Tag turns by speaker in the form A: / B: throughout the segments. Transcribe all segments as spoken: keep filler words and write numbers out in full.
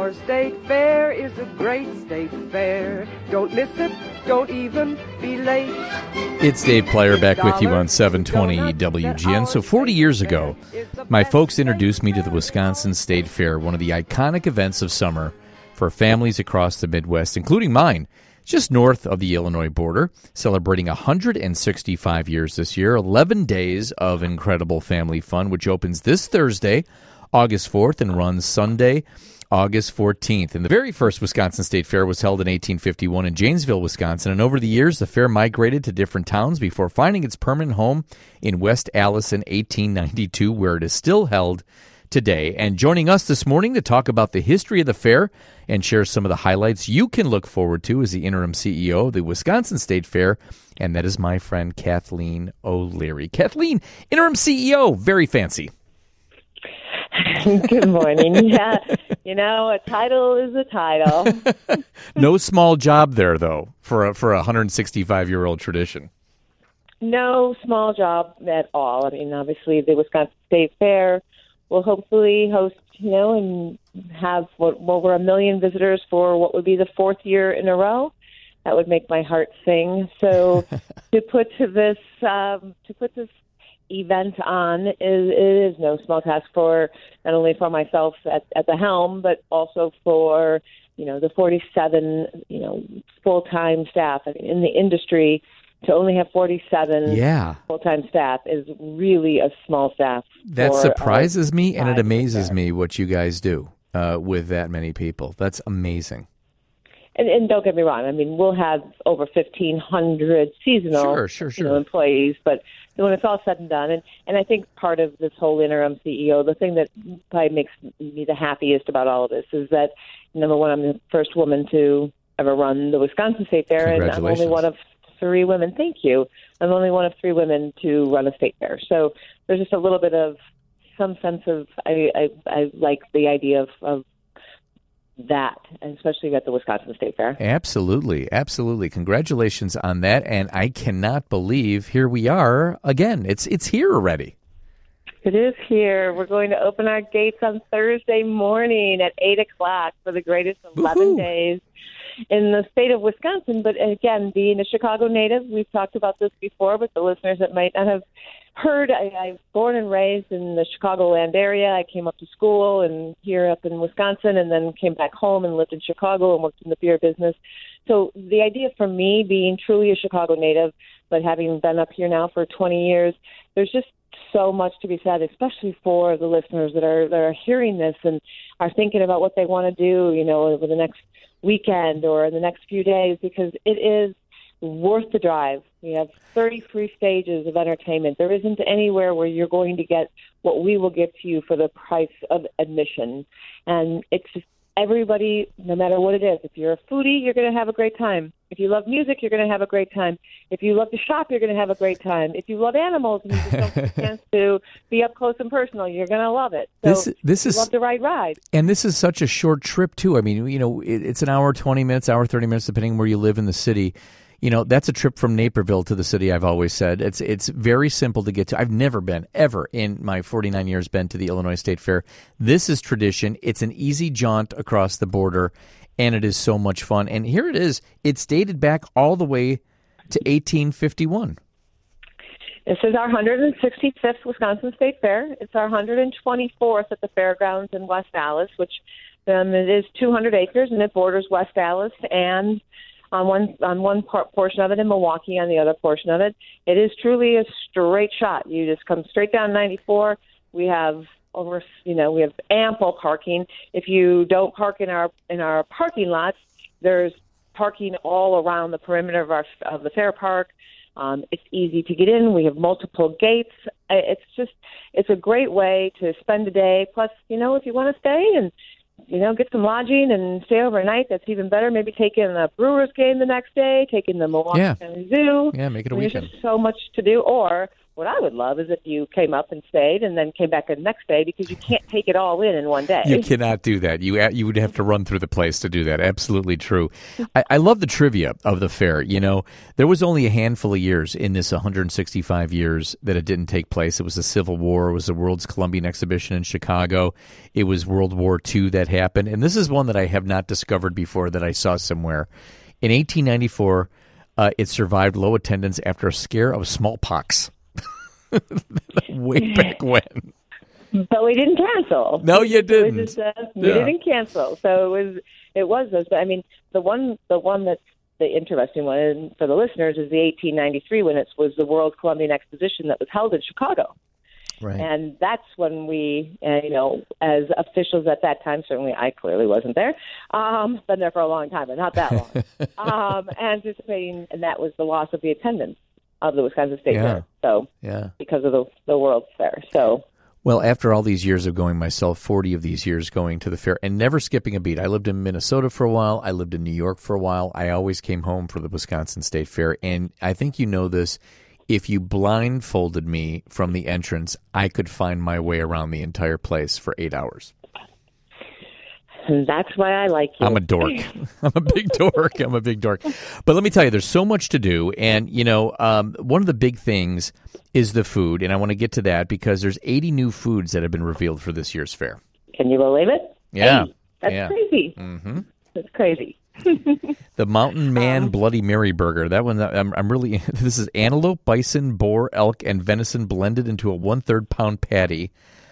A: Our state fair is a great state fair. Don't miss it, don't even be late.
B: It's Dave Plyer back with you on seven twenty W G N. So forty years ago, my folks introduced me to the Wisconsin State Fair, one of the iconic events of summer for families across the Midwest, including mine, just north of the Illinois border, celebrating one hundred sixty-five years this year, eleven days of incredible family fun, which opens this Thursday, August fourth, and runs Sunday, August fourteenth. And the very first Wisconsin State Fair was held in eighteen fifty-one in Janesville, Wisconsin. And over the years, the fair migrated to different towns before finding its permanent home in West Allis in eighteen ninety-two, where it is still held today. And joining us this morning to talk about the history of the fair and share some of the highlights you can look forward to is the interim C E O of the Wisconsin State Fair, and that is my friend Kathleen O'Leary. Kathleen, interim C E O, very fancy.
C: Good morning. Yeah, you know, a title is a title.
B: No small job there, though, for a, for a one hundred sixty-five-year-old tradition.
C: No small job at all. I mean, obviously, the Wisconsin State Fair will hopefully host, you know, and have what, over a million visitors for what would be the fourth year in a row. That would make my heart sing. So to put this um, to put this event on is it is no small task for not only for myself at, at the helm, but also for, you know, the forty-seven, you know, full-time staff. I mean, in the industry, to only have forty-seven
B: yeah.
C: full-time staff is really a small staff.
B: That
C: for,
B: surprises
C: uh,
B: me, and it amazes
C: there.
B: me what you guys do uh, with that many people. That's amazing.
C: And, and don't get me wrong. I mean, we'll have over fifteen hundred seasonal
B: sure, sure, sure.
C: You know, employees, but when it's all said and done, and, and I think part of this whole interim C E O, the thing that probably makes me the happiest about all of this is that, number one, I'm the first woman to ever run the Wisconsin State Fair, and I'm only one of three women. Thank you. I'm only one of three women to run a state fair. So there's just a little bit of some sense of, I, I, I like the idea of, of that, and especially at the Wisconsin State Fair.
B: Absolutely, absolutely. Congratulations on that, and I cannot believe here we are again. It's it's here already.
C: It is here. We're going to open our gates on Thursday morning at eight o'clock for the greatest eleven Woo-hoo. Days in the state of Wisconsin. But again, being a Chicago native, we've talked about this before, but the listeners that might not have heard, I, I was born and raised in the Chicagoland area. I came up to school and here up in Wisconsin, and then came back home and lived in Chicago and worked in the beer business. So the idea for me, being truly a Chicago native, but having been up here now for twenty years, there's just so much to be said, especially for the listeners that are that are hearing this and are thinking about what they want to do, you know, over the next weekend or in the next few days, because it is worth the drive. We have thirty free stages of entertainment. There isn't anywhere where you're going to get what we will give to you for the price of admission. And it's just everybody, no matter what it is. If you're a foodie, you're going to have a great time. If you love music, you're going to have a great time. If you love to shop, you're going to have a great time. If you love animals and you just don't get a chance to be up close and personal, you're going to love it. So
B: this this is
C: love to ride ride.
B: And this is such a short trip too. I mean, you know, it, it's an hour, twenty minutes, hour, thirty minutes, depending on where you live in the city. You know, that's a trip from Naperville to the city, I've always said. It's it's very simple to get to. I've never been, ever, in my forty-nine years, been to the Illinois State Fair. This is tradition. It's an easy jaunt across the border, and it is so much fun. And here it is. It's dated back all the way to eighteen fifty-one.
C: This is our one hundred sixty-fifth Wisconsin State Fair. It's our one hundred twenty-fourth at the fairgrounds in West Allis, which um, it is two hundred acres, and it borders West Allis and on one on one part, portion of it in Milwaukee, on the other portion of it. It is truly a straight shot. You just come straight down ninety-four. We have over, you know, we have ample parking. If you don't park in our in our parking lots, there's parking all around the perimeter of our of the fair park. Um, it's easy to get in. We have multiple gates. It's just it's a great way to spend a day. Plus, you know, if you want to stay and you know, get some lodging and stay overnight, that's even better. Maybe take in the Brewers game the next day, take in the Milwaukee
B: yeah.
C: County Zoo.
B: Yeah, make it a
C: There's
B: weekend.
C: just so much to do. Or what I would love is if you came up and stayed and then came back the next day, because you can't take it all in in one day.
B: You cannot do that. You you would have to run through the place to do that. Absolutely true. I, I love the trivia of the fair. You know, there was only a handful of years in this one hundred sixty-five years that it didn't take place. It was the Civil War. It was the World's Columbian Exhibition in Chicago. It was World War Two that happened. And this is one that I have not discovered before that I saw somewhere. In eighteen ninety-four, uh, it survived low attendance after a scare of smallpox. Way back when.
C: But we didn't cancel.
B: No, you didn't.
C: We, just, uh, we
B: yeah.
C: didn't cancel. So it was it was those. But I mean, the one the one that's the interesting one for the listeners is the eighteen ninety-three, when it was the World Columbian Exposition that was held in Chicago.
B: Right.
C: And that's when we, uh, you know, as officials at that time, certainly I clearly wasn't there, um, been there for a long time, but not that long, um, anticipating, and that was the loss of the attendance of the Wisconsin State
B: yeah.
C: Fair. So,
B: yeah.
C: because of the the World's Fair. So,
B: well, after all these years of going myself, forty of these years going to the fair and never skipping a beat. I lived in Minnesota for a while. I lived in New York for a while. I always came home for the Wisconsin State Fair. And I think you know this. If you blindfolded me from the entrance, I could find my way around the entire place for eight hours.
C: And that's why I like you.
B: I'm a dork. I'm a big dork. I'm a big dork. But let me tell you, there's so much to do. And, you know, um, one of the big things is the food. And I want to get to that because there's eighty new foods that have been revealed for this year's fair.
C: Can you believe it?
B: Yeah.
C: eighty. That's
B: yeah.
C: crazy.
B: Mm-hmm.
C: That's crazy.
B: The Mountain Man
C: um,
B: Bloody Mary Burger. That one, I'm, I'm really, this is antelope, bison, boar, elk, and venison blended into a one-third pound patty.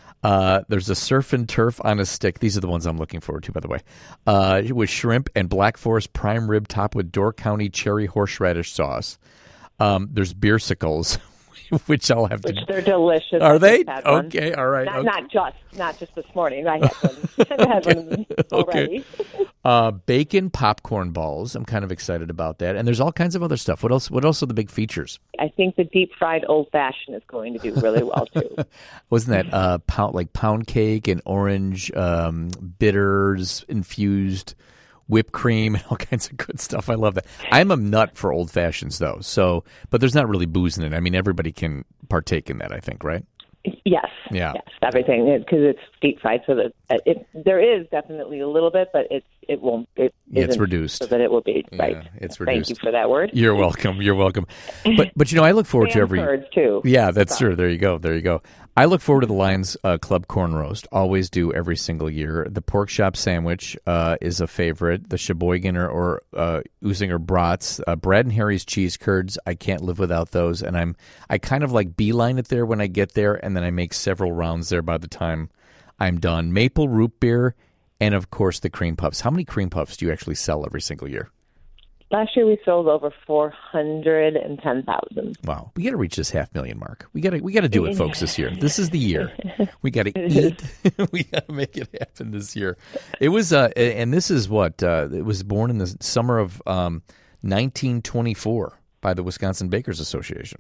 B: Uh, there's a surf and turf on a stick. These are the ones I'm looking forward to, by the way. Uh, with shrimp and Black Forest prime rib topped with Door County cherry horseradish sauce. Um, there's beersicles, which I'll have
C: which
B: to.
C: They're delicious.
B: Are they?
C: One.
B: Okay, all right.
C: Not,
B: okay.
C: not just, not just this morning. I had one. I had one already.
B: Okay. Uh, bacon popcorn balls. I'm kind of excited about that. And there's all kinds of other stuff. What else? What else are the big features?
C: I think the deep fried old fashioned is going to do really well too.
B: Wasn't that uh, pound like pound cake and orange um, bitters infused whipped cream and all kinds of good stuff? I love that. I'm a nut for old fashions though. So, but there's not really booze in it. I mean, everybody can partake in that. I think, right?
C: Yes.
B: Yeah.
C: Yes. Everything, because it's deep fried, so that it there is definitely a little bit, but it's it won't. It
B: yeah, it's
C: isn't
B: reduced.
C: So that it will be right.
B: Yeah, it's
C: Thank
B: reduced.
C: you for that word.
B: You're welcome. You're welcome. But but you know, I look forward to every.
C: Birds too.
B: Yeah, that's true. There you go. There you go. I look forward to the Lions uh, Club corn roast. Always do every single year. The pork chop sandwich uh, is a favorite. The Sheboygan or, or uh, Usinger brats, uh, Brad and Harry's cheese curds. I can't live without those. And I'm I kind of like beeline it there when I get there, and then I make several rounds there by the time I'm done. Maple root beer, and of course the cream puffs. How many cream puffs do you actually sell every single year?
C: Last year we sold over four hundred and ten thousand.
B: Wow, we got to reach this half million mark. We got to we got to do it, folks. This year, this is the year. We got to eat. We got to make it happen this year. It was, uh, and this is what uh, it was born in the summer of um, nineteen twenty-four by the Wisconsin Bakers Association.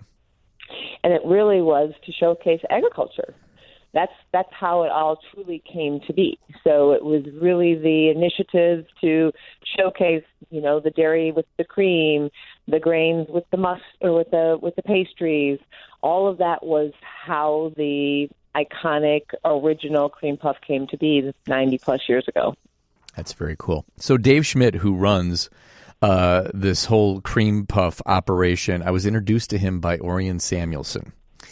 C: And it really was to showcase agriculture. That's that's how it all truly came to be. So it was really the initiative to showcase, you know, the dairy with the cream, the grains with the must or with the with the pastries. All of that was how the iconic original cream puff came to be ninety plus years ago.
B: That's very cool. So Dave Schmidt, who runs uh, this whole cream puff operation, I was introduced to him by Orion Samuelson.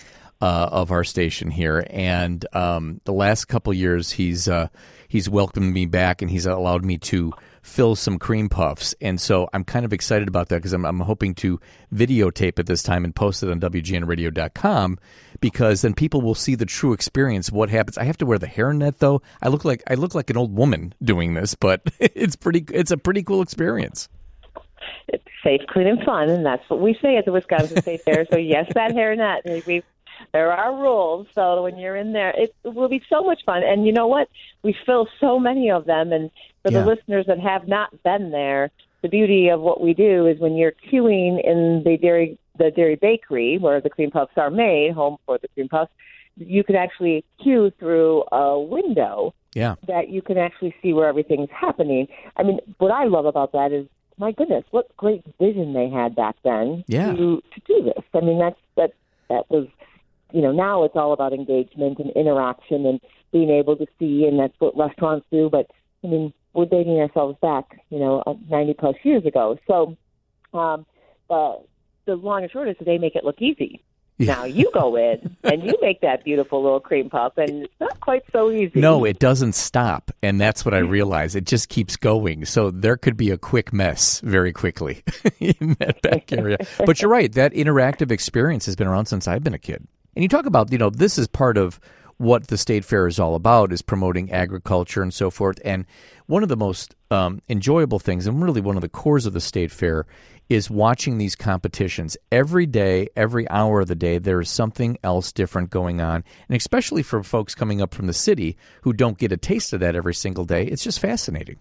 B: Uh, of our station here, and um, the last couple years he's uh, he's welcomed me back, and he's allowed me to fill some cream puffs, and so I'm kind of excited about that because I'm, I'm hoping to videotape it this time and post it on W G N radio dot com, because then people will see the true experience of what happens. I have to wear the hairnet though. I look like I look like an old woman doing this, but it's pretty. It's a pretty cool experience.
C: It's safe, clean, and fun, and that's what we say at the Wisconsin State Fair. So yes, that hairnet. We There are rules, so when you're in there, it will be so much fun. And you know what? We fill so many of them, and for
B: yeah.
C: the listeners that have not been there, the beauty of what we do is when you're queuing in the dairy the dairy bakery where the cream puffs are made, home for the cream puffs, you can actually queue through a window
B: yeah.
C: that you can actually see where everything's happening. I mean, what I love about that is, my goodness, what great vision they had back then
B: yeah.
C: to, to do this. I mean, that's that that was... you know, now it's all about engagement and interaction and being able to see, and that's what restaurants do. But, I mean, we're dating ourselves back, you know, ninety plus years ago. So um, uh, the long and short is that they make it look easy. Yeah. Now you go in and you make that beautiful little cream puff, and it's not quite so easy.
B: No, it doesn't stop, and that's what I realize. It just keeps going. So there could be a quick mess very quickly in that back area. But you're right. That interactive experience has been around since I've been a kid. And you talk about, you know, this is part of what the State Fair is all about, is promoting agriculture and so forth. And one of the most um, enjoyable things, and really one of the cores of the State Fair, is watching these competitions. Every day, every hour of the day, there is something else different going on. And especially for folks coming up from the city who don't get a taste of that every single day, it's just fascinating.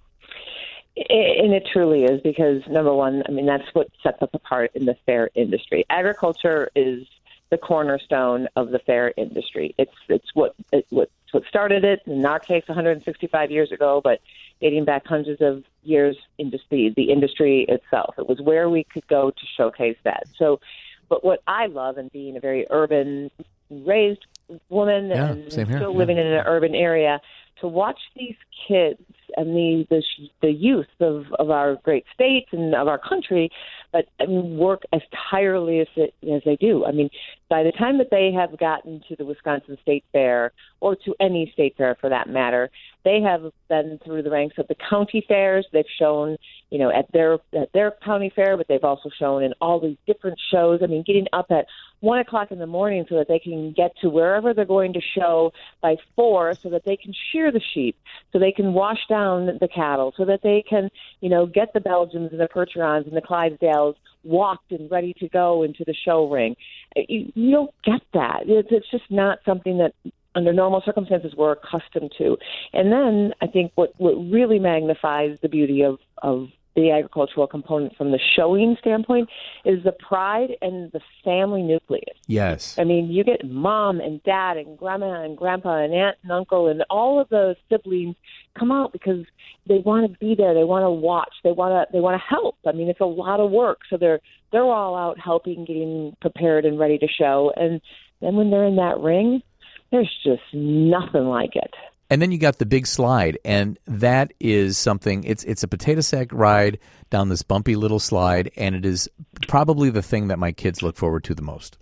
C: And it truly is, because, number one, I mean, that's what sets us apart in the fair industry. Agriculture is the cornerstone of the fair industry. It's it's what it, what what started it. In our case, one hundred sixty-five years ago, but dating back hundreds of years into the the industry itself. It was where we could go to showcase that. So, but what I love, and being a very urban raised woman
B: yeah,
C: and
B: same here.
C: still
B: yeah.
C: living in an urban area, to watch these kids and the the, the youth of, of our great state and of our country, but I mean, work as tirelessly as, it, as they do. I mean, by the time that they have gotten to the Wisconsin State Fair, or to any state fair for that matter, they have been through the ranks of the county fairs. They've shown, you know, at their at their county fair, but they've also shown in all these different shows. I mean, getting up at one o'clock in the morning so that they can get to wherever they're going to show by four, so that they can shear the sheep, so they can wash down the cattle, so that they can, you know, get the Belgians and the Percherons and the Clydesdales walked and ready to go into the show ring. You, you don't get that. It's, it's just not something that under normal circumstances we're accustomed to. And then I think what, what really magnifies the beauty of, of the agricultural component from the showing standpoint is the pride and the family nucleus.
B: Yes.
C: I mean, you get mom and dad and grandma and grandpa and aunt and uncle and all of the siblings come out because they want to be there. They want to watch. They want to. They want to help. I mean, it's a lot of work, so they're they're all out helping, getting prepared and ready to show. And then when they're in that ring, there's just nothing like it.
B: And then you got the big slide, and that is something, it's it's a potato sack ride down this bumpy little slide, and it is probably the thing that my kids look forward to the most.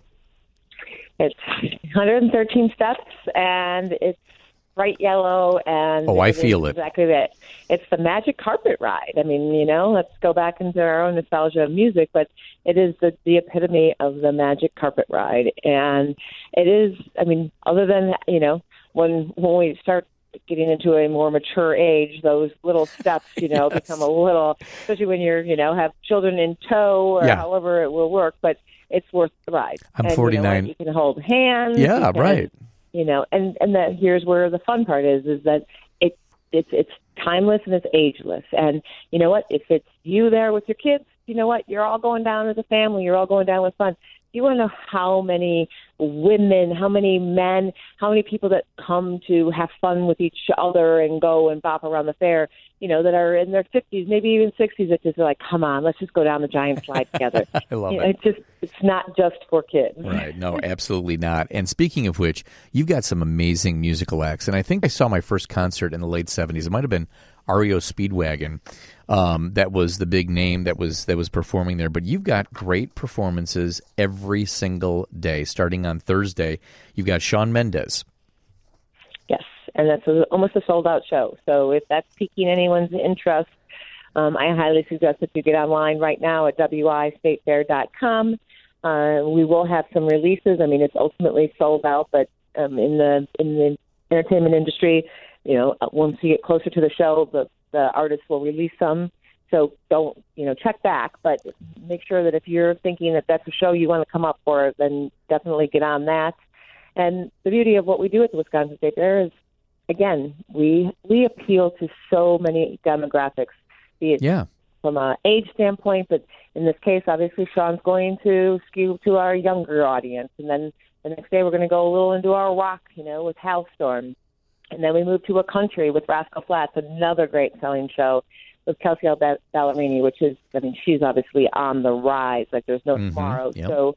C: It's one hundred thirteen steps, and it's bright yellow, and
B: oh, I feel it.
C: Exactly that. It's the magic carpet ride. I mean, you know, let's go back into our own nostalgia of music, but it is the, the epitome of the magic carpet ride. And it is, I mean, other than, you know, when when we start getting into a more mature age, those little steps, you know, yes. become a little, especially when you're, you know, have children in tow or yeah. however it will work, but it's worth the ride.
B: I'm
C: and,
B: forty-nine.
C: You, know, you can hold hands.
B: Yeah,
C: can,
B: right.
C: You know, and, and that here's where the fun part is, is that it, it's, it's timeless and it's ageless. And you know what, if it's you there with your kids, you know what, you're all going down as a family, you're all going down with fun. You want to know how many women, how many men, how many people that come to have fun with each other and go and bop around the fair, you know, that are in their fifties, maybe even sixties, that just are like, come on, let's just go down the giant slide together.
B: I love
C: you
B: it.
C: know, it's just, it's not just for kids.
B: Right. No, absolutely not. And speaking of which, you've got some amazing musical acts. And I think I saw my first concert in the late seventies. It might have been R E O Speedwagon. Um, that was the big name that was that was performing there. But you've got great performances every single day. Starting on Thursday, you've got Shawn Mendes.
C: Yes, and that's a, almost a sold-out show. So if that's piquing anyone's interest, um, I highly suggest that you get online right now at w i state fair dot com. Uh, we will have some releases. I mean, it's ultimately sold out, but um, in the in the entertainment industry, you know, once you get closer to the show, the the artists will release some. So don't, you know, check back, but make sure that if you're thinking that that's a show you want to come up for, then definitely get on that. And the beauty of what we do at the Wisconsin State Fair is, again, we we appeal to so many demographics, be it
B: yeah.
C: from an age standpoint, but in this case, obviously, Shawn's going to skew to our younger audience. And then the next day, we're going to go a little into our rock, you know, with Halestorm. And then we move to a country with Rascal Flatts, another great selling show with Kelsey Ballerini, which is, I mean, she's obviously on the rise. Like, there's no
B: mm-hmm.
C: tomorrow.
B: Yep.
C: So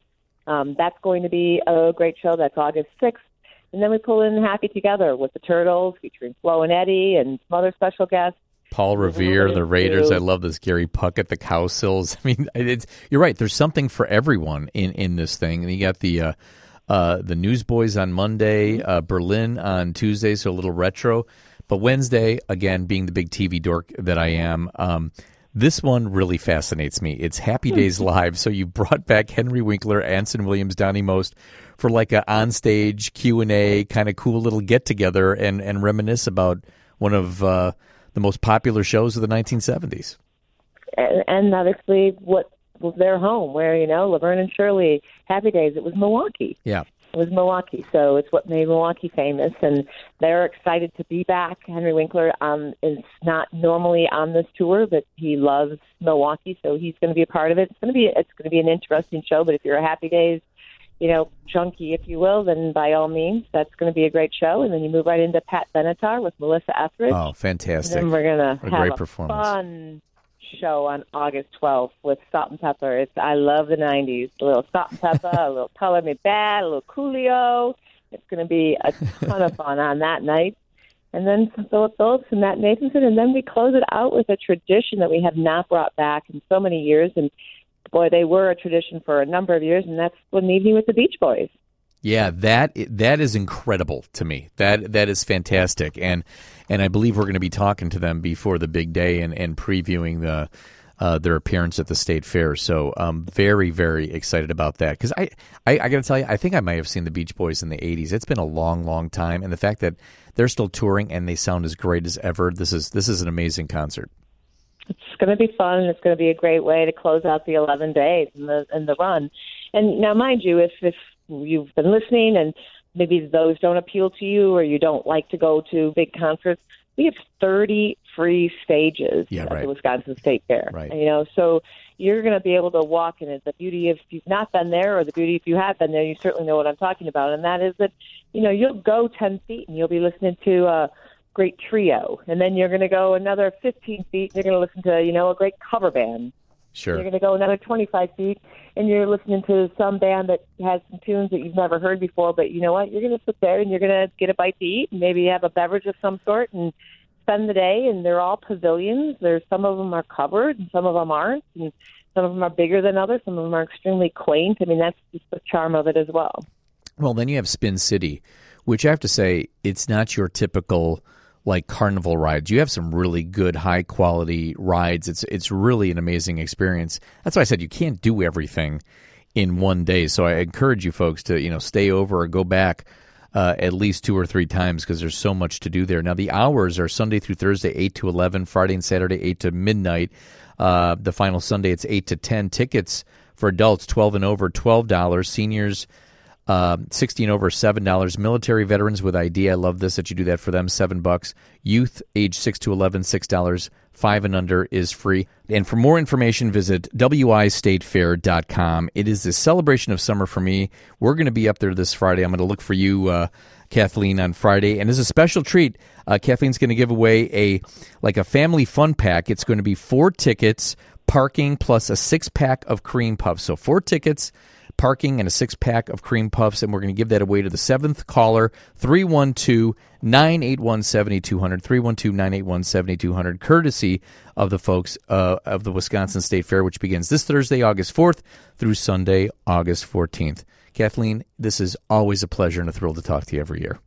C: Um, that's going to be a great show. That's August sixth. And then we pull in Happy Together with the Turtles, featuring Flo and Eddie and some other special guests.
B: Paul Revere, the Raiders. I love this. Gary Puckett, the Cowsills. I mean, it's, you're right. There's something for everyone in, in this thing. And you got the uh, uh, the Newsboys on Monday, uh, Berlin on Tuesday, so a little retro. But Wednesday, again, being the big T V dork that I am, um, this one really fascinates me. It's Happy Days Live. So you brought back Henry Winkler, Anson Williams, Donnie Most for like a onstage Q and A kind of cool little get together and, and reminisce about one of uh, the most popular shows of the nineteen seventies.
C: And, and obviously what was their home, where, you know, Laverne and Shirley, Happy Days, it was Milwaukee.
B: Yeah.
C: It was Milwaukee, so it's what made Milwaukee famous, and they're excited to be back. Henry Winkler um, is not normally on this tour, but he loves Milwaukee, so he's going to be a part of it. It's going to be it's going to be an interesting show. But if you're a Happy Days, you know, junkie, if you will, then by all means, that's going to be a great show. And then you move right into Pat Benatar with Melissa Etheridge.
B: Oh, fantastic!
C: And then we're going to have
B: great
C: a
B: performance.
C: fun show on August twelfth with Salt and Pepper. It's I love the nineties. A little Salt and Pepper, a little Color Me Bad, a little Coolio. It's going to be a ton of fun on that night. And then some Philip Phillips and Matt Nathanson, and then we close it out with a tradition that we have not brought back in so many years. And boy, they were a tradition for a number of years, and that's an evening with the Beach Boys.
B: Yeah, that that is incredible to me. That that is fantastic, and and I believe we're going to be talking to them before the big day and, and previewing the uh, their appearance at the State Fair. So I'm very very excited about that because I I, I got to tell you, I think I might have seen the Beach Boys in the eighties. It's been a long long time, and the fact that they're still touring and they sound as great as ever. This is this is an amazing concert.
C: It's going to be fun, and it's going to be a great way to close out the eleven days and the and the run. And now, mind you, if if you've been listening and maybe those don't appeal to you or you don't like to go to big concerts, we have thirty free stages
B: yeah,
C: at
B: right.
C: the Wisconsin State Fair.
B: Right.
C: You know, so you're going to be able to walk in it. The beauty if you've not been there, or the beauty if you have been there, you certainly know what I'm talking about, and that is that, you know, you'll go ten feet and you'll be listening to a great trio, and then you're going to go another fifteen feet and you're going to listen to, you know, a great cover band.
B: Sure.
C: You're going to go another twenty-five feet, and you're listening to some band that has some tunes that you've never heard before. But you know what? You're going to sit there, and you're going to get a bite to eat, and maybe have a beverage of some sort, and spend the day. And they're all pavilions. There's some of them are covered, and some of them aren't. And some of them are bigger than others. Some of them are extremely quaint. I mean, that's just the charm of it as well.
B: Well, then you have Spin City, which I have to say, it's not your typical like carnival rides. You have some really good, high quality rides. It's it's really an amazing experience. That's why I said you can't do everything in one day. So I encourage you folks to, you know, stay over or go back uh, at least two or three times because there's so much to do there. Now the hours are Sunday through Thursday, eight to eleven, Friday and Saturday, eight to midnight. Uh, the final Sunday, it's eight to ten. Tickets for adults, twelve and over, twelve dollars. Seniors, Uh, sixteen over, seven dollars. Military veterans with I D, I love this that you do that for them, seven bucks. Youth, age six to eleven, six dollars. Five and under is free. And for more information, visit w i state fair dot com. It is the celebration of summer for me. We're going to be up there this Friday. I'm going to look for you, uh, Kathleen, on Friday. And as a special treat, uh, Kathleen's going to give away a like a family fun pack. It's going to be four tickets, parking, plus a six-pack of cream puffs. So four tickets, parking, and a six-pack of cream puffs, and we're going to give that away to the seventh caller, three one two, nine eight one, seven two zero zero, three one two, nine eight one, seven two zero zero, courtesy of the folks uh, of the Wisconsin State Fair, which begins this Thursday, August fourth, through Sunday, August fourteenth. Kathleen, this is always a pleasure and a thrill to talk to you every year.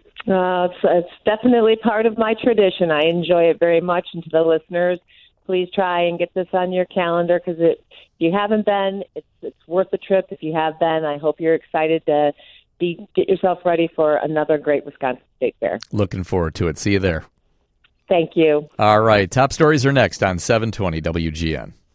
C: Uh, it's, it's definitely part of my tradition. I enjoy it very much, and to the listeners, please try and get this on your calendar because it, if you haven't been, it's it's worth the trip. If you have been, I hope you're excited to be get yourself ready for another great Wisconsin State Fair.
B: Looking forward to it. See you there.
C: Thank you.
B: All right. Top stories are next on seven twenty W G N.